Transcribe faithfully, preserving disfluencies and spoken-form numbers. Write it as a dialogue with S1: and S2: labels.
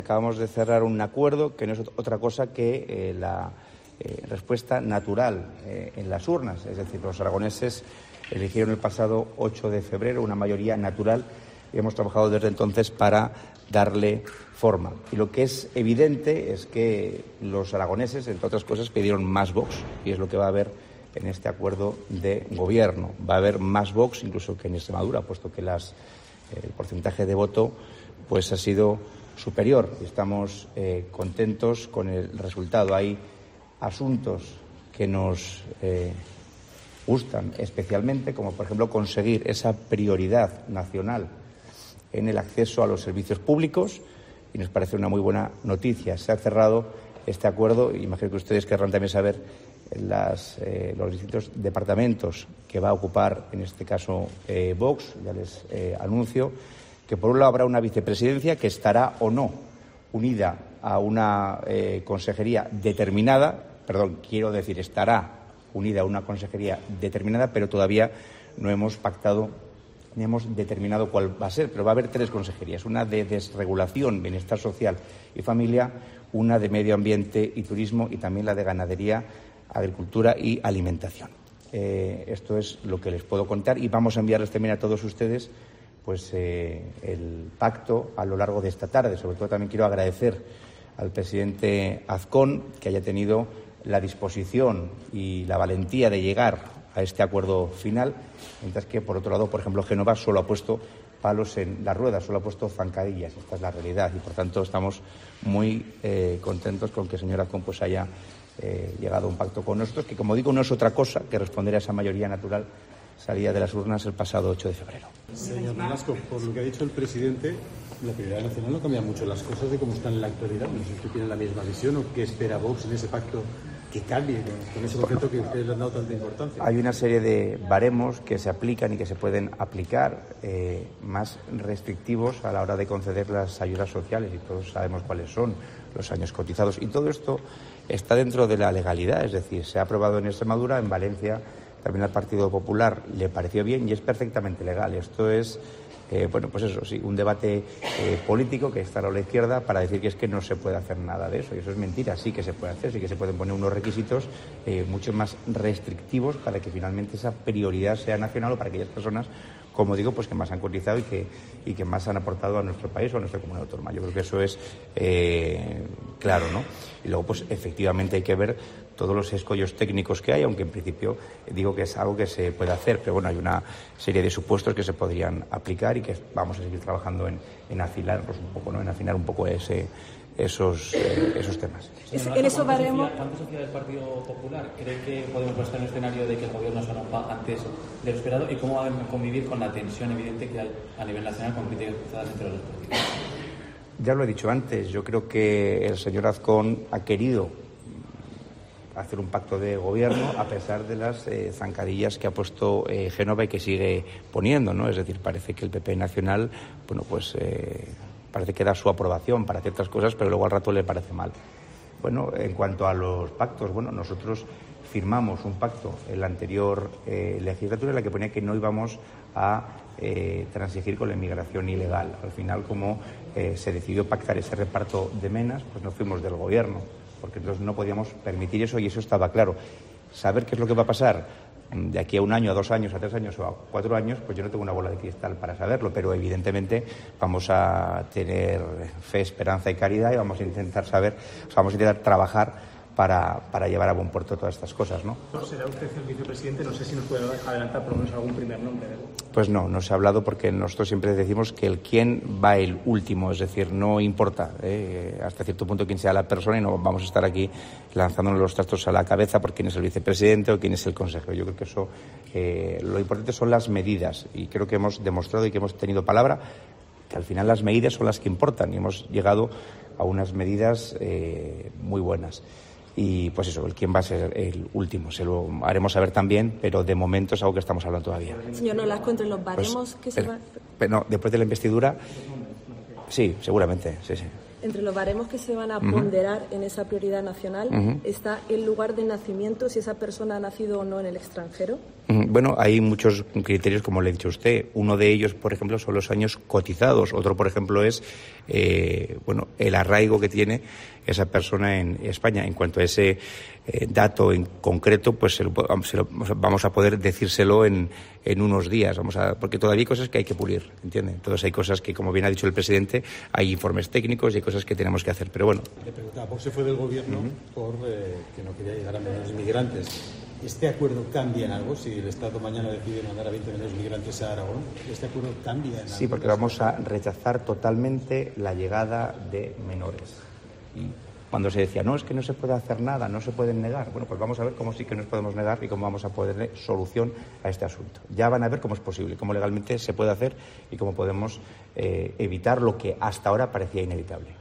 S1: Acabamos de cerrar un acuerdo que no es otra cosa que eh, la eh, respuesta natural eh, en las urnas. Es decir, los aragoneses eligieron el pasado ocho de febrero una mayoría natural y hemos trabajado desde entonces para darle forma. Y lo que es evidente es que los aragoneses, entre otras cosas, pidieron más Vox, y es lo que va a haber en este acuerdo de gobierno. Va a haber más Vox incluso que en Extremadura, puesto que las, eh, el porcentaje de voto pues ha sido superior. Estamos eh, contentos con el resultado. Hay asuntos que nos eh, gustan especialmente, como por ejemplo conseguir esa prioridad nacional en el acceso a los servicios públicos, y nos parece una muy buena noticia. Se ha cerrado este acuerdo y imagino que ustedes querrán también saber las, eh, los distintos departamentos que va a ocupar, en este caso, eh, Vox. Ya les eh, anuncio que por un lado habrá una vicepresidencia que estará o no unida a una eh, consejería determinada, perdón, quiero decir, estará unida a una consejería determinada, pero todavía no hemos pactado ni hemos determinado cuál va a ser, pero va a haber tres consejerías, una de desregulación, bienestar social y familia, una de medio ambiente y turismo y también la de ganadería, agricultura y alimentación. Eh, esto es lo que les puedo contar y vamos a enviarles también a todos ustedes pues eh, el pacto a lo largo de esta tarde. Sobre todo también quiero agradecer al presidente Azcón que haya tenido la disposición y la valentía de llegar a este acuerdo final, mientras que, por otro lado, por ejemplo, Génova solo ha puesto palos en las ruedas, solo ha puesto zancadillas. Esta es la realidad y, por tanto, estamos muy eh, contentos con que el señor Azcón pues, haya eh, llegado a un pacto con nosotros, que, como digo, no es otra cosa que responder a esa mayoría natural salida de las urnas el pasado ocho de febrero.
S2: Señor Nolasco, por lo que ha dicho el presidente, la prioridad nacional no cambia mucho las cosas de cómo están en la actualidad. No sé si usted tiene la misma visión o qué espera Vox en ese pacto que cambie con ese concepto que ustedes le han dado tanta importancia.
S1: Hay una serie de baremos que se aplican y que se pueden aplicar eh, más restrictivos a la hora de conceder las ayudas sociales, y todos sabemos cuáles son los años cotizados. Y todo esto está dentro de la legalidad, es decir, se ha aprobado en Extremadura, en Valencia también al Partido Popular le pareció bien y es perfectamente legal. Esto es, eh, bueno, pues eso, sí, un debate eh, político que está a la izquierda para decir que es que no se puede hacer nada de eso. Y eso es mentira, sí que se puede hacer, sí que se pueden poner unos requisitos eh, mucho más restrictivos para que finalmente esa prioridad sea nacional o para aquellas personas, como digo, pues que más han cotizado y que, y que más han aportado a nuestro país o a nuestra comunidad autónoma. Yo creo que eso es eh, claro, ¿no? Y luego, pues efectivamente hay que ver todos los escollos técnicos que hay, aunque en principio digo que es algo que se puede hacer, pero bueno, hay una serie de supuestos que se podrían aplicar y que vamos a seguir trabajando en, en afilarlos un poco, ¿no? En afinar un poco ese, esos, eh, esos temas.
S3: Es, en eso baremo.
S4: ¿Cuánto sociedad del Partido Popular cree que podemos estar en un escenario de que el gobierno se rompa antes de lo esperado y cómo van a convivir con la tensión evidente que hay a nivel nacional con críticas cruzadas entre los partidos?
S1: Ya lo he dicho antes, yo creo que el señor Azcón ha querido hacer un pacto de gobierno a pesar de las eh, zancadillas que ha puesto eh, Génova y que sigue poniendo, ¿no? Es decir, parece que el P P nacional, bueno, pues eh, parece que da su aprobación para ciertas cosas, pero luego al rato le parece mal. Bueno, en cuanto a los pactos, bueno, nosotros firmamos un pacto en la anterior eh, legislatura en la que ponía que no íbamos a eh, transigir con la inmigración ilegal. Al final, como eh, se decidió pactar ese reparto de menas, pues no fuimos del gobierno, porque entonces no podíamos permitir eso y eso estaba claro. Saber qué es lo que va a pasar de aquí a un año, a dos años, a tres años o a cuatro años, pues yo no tengo una bola de cristal para saberlo, pero evidentemente vamos a tener fe, esperanza y caridad y vamos a intentar saber, o sea, vamos a intentar trabajar para, para llevar a buen puerto todas estas cosas, ¿no?
S5: ¿Será usted el vicepresidente? No sé si nos puede adelantar por lo menos algún primer nombre.
S1: Pues no, no se ha hablado porque nosotros siempre decimos que el quién va el último, es decir, no importa eh, hasta cierto punto quién sea la persona y no vamos a estar aquí lanzándonos los trastos a la cabeza por quién es el vicepresidente o quién es el consejero. Yo creo que eso, eh, lo importante son las medidas y creo que hemos demostrado y que hemos tenido palabra que al final las medidas son las que importan y hemos llegado a unas medidas eh, muy buenas. Y pues eso, el quién va a ser el último, se lo haremos saber también, pero de momento es algo que estamos hablando todavía.
S3: Señor Nolasco, entre los baremos
S1: pues,
S3: que se van...
S1: No, después de la investidura, sí, seguramente, sí, sí.
S3: Entre los baremos que se van a uh-huh. ponderar en esa prioridad nacional uh-huh. está el lugar de nacimiento, si esa persona ha nacido o no en el extranjero.
S1: Bueno, hay muchos criterios, como le ha dicho usted. Uno de ellos, por ejemplo, son los años cotizados. Otro, por ejemplo, es eh, bueno, el arraigo que tiene esa persona en España. En cuanto a ese eh, dato en concreto, pues se lo, se lo, vamos a poder decírselo en, en unos días. Vamos a, porque todavía hay cosas que hay que pulir, ¿entiende? Entonces hay cosas que, como bien ha dicho el presidente, hay informes técnicos y hay cosas que tenemos que hacer. Pero bueno.
S2: Le preguntaba, Vox se fue del gobierno uh-huh. por eh, que no quería llegar a menos inmigrantes. ¿Este acuerdo cambia en algo? Si el Estado mañana decide mandar a veinte millones de migrantes a Aragón, ¿este acuerdo cambia en algo?
S1: Sí, porque vamos a rechazar totalmente la llegada de menores. Y cuando se decía, no, es que no se puede hacer nada, no se pueden negar, bueno, pues vamos a ver cómo sí que nos podemos negar y cómo vamos a ponerle solución a este asunto. Ya van a ver cómo es posible, cómo legalmente se puede hacer y cómo podemos eh, evitar lo que hasta ahora parecía inevitable.